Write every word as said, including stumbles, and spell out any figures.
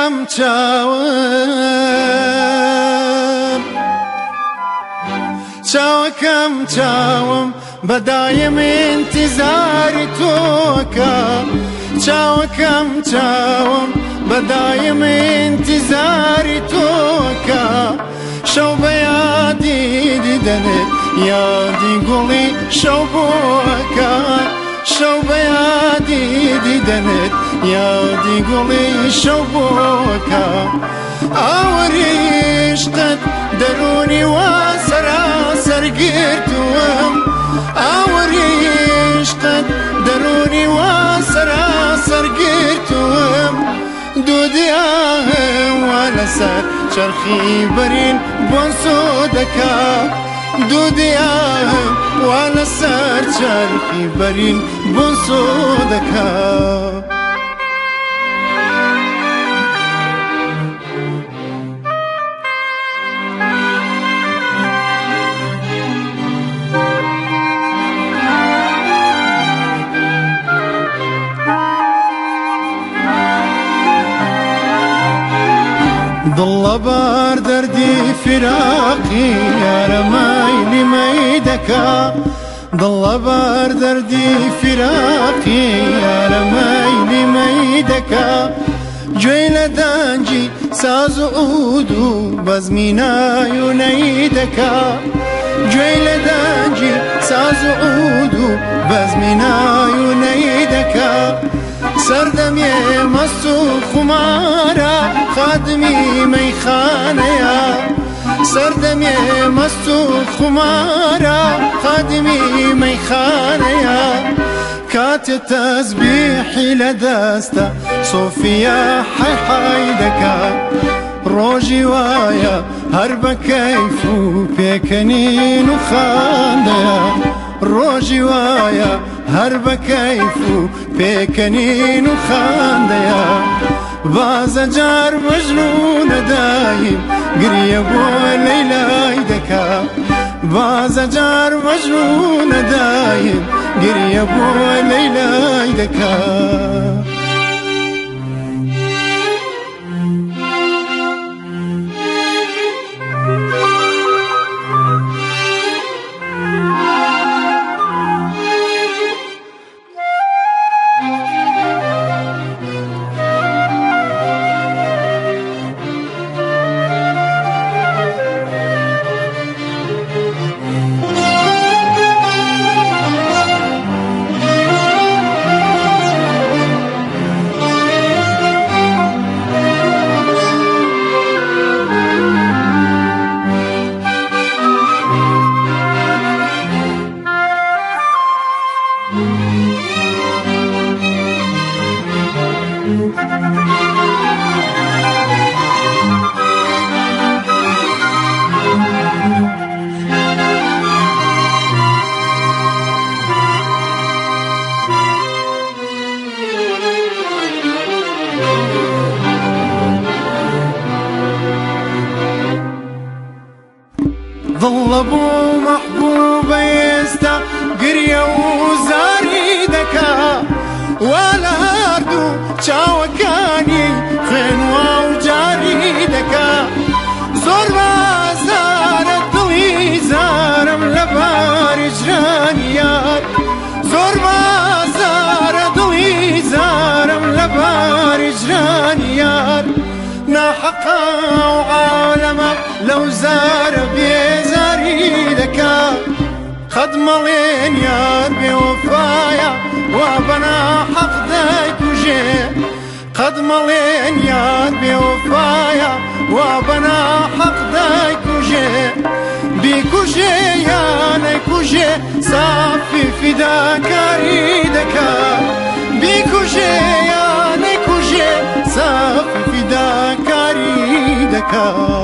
چاوەکەم چاوم چاوەکەم چاوم بەدایم انتظاری تۆکە چاوەکەم چاوم بەدایم انتظاری تۆکە شەو بە یادی دیدنت یادی گوڵی شەو بۆکە شەو بە یادی دیدنت یادی گوڵی شەو بۆکە ئاوریشتت دەرونی وا سەراسەر گرتووم ئاوریشتت دەرونی وا سەراسەر گرتووم دوودیاهم وا لەسەر چەرخی بەرین بۆن سۆدەکە دوودیاهم وا لەسەر چەرخی بەرین بۆن سۆدەکە دڵە بار دەردی فراقی یارە مەیلی مەی دەکا دڵە بار دەردی فراقی یارە مەیلی مەی دەکا گوێی لە دەنجی ساز و عود و بەزمی نایونەی دەکا گوێی لە دەنجی ساز و عود و بەزمی نایونەی دەکا سەردەمیێ مەست و خومارە خادمی مەیخانەیە سەردەمیێ مەست و خومارە خادمی مەیخانەیە کاتێ تەسبیحی لە دەستە سۆفیا حای حای دەکات ڕۆژی وایە هەر بە کەیف و پێکەنین و خاندەیە ڕۆژی وایە هەر بە کەیف و پێکەنین و خاندەیە بازە جار مەجنوونە دایم گریە بۆ لەیلای دەکا بازە جار مەجنوونە دایم گریە بۆ لەیلای دەکا ظل بو محبوب ئێستا گریە و زاری دەکا وا لە هەردوو چاوەکانی خوێنوا و جاری دەکا زۆر بازارە دڵی زارم لە باری ژرانی یار زۆر بازارە دڵی زارم لە باری ژرانی یار ناحەقا و عالەمە لەو زارە بێزاری دەکا قەد مەڵێن یار بێوەفایە وا بەناحەق دەیکوژێ قەد مەڵێن یار بێوەفایە وا بەناحەق دەیکوژێ بیکوژێ یا نەیکوژێ سافی فیداکاری دەکا بیکوژێ یا نەیکوژێ سافی فیداکاری دەکا